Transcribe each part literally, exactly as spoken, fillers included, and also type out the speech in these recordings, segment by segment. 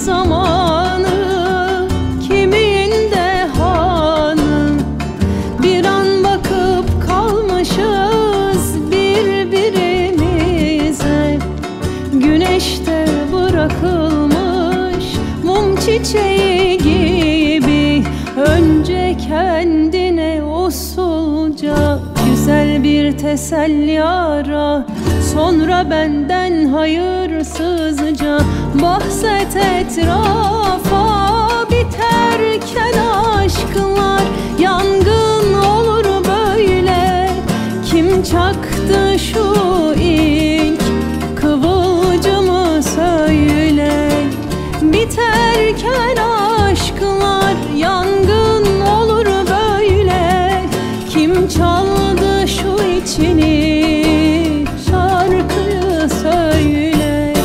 zamanı, kiminde hanı. Bir an bakıp kalmışız birbirimize. Güneşte bırakılmış mum çiçeği gibi. Önce kendine usulca güzel bir teselli ara, sonra benden hayırsızca bahset etrafa. Biterken aşklar yangın olur böyle. Kim çaktı şu ilk kıvılcımı söyle. Biterken aşklar yangın olur böyle. Kim çaldı şu içini, şarkıyı söyle.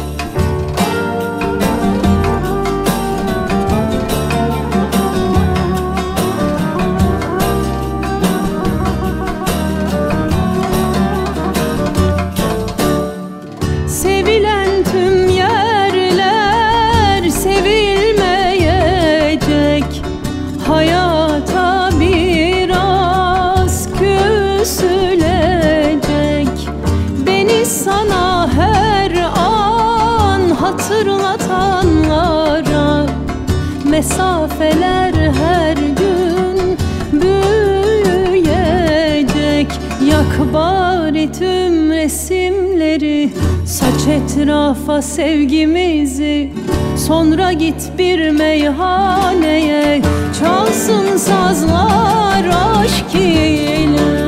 Sevilen tüm yerler sevilmeyecek. Hayata biraz küsülecek. Beni sana her an hatırlatanlara mesafeler her gün büyüyecek. Yak bari tüm resimleri, saç etrafa sevgimizi. Sonra git bir meyhaneye, çalsın sazlar aşk ile.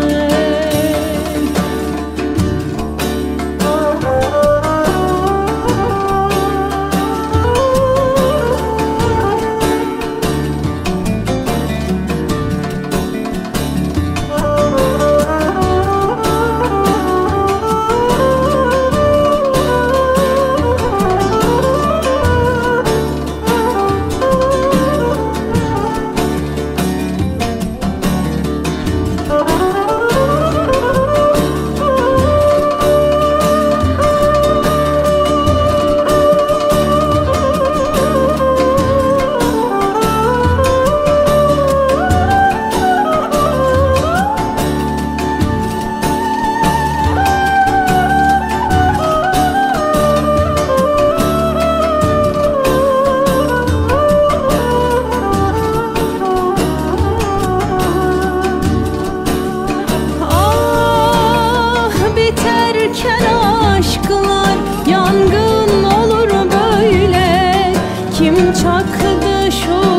Aşklar yangın olur böyle. Kim çaktı şu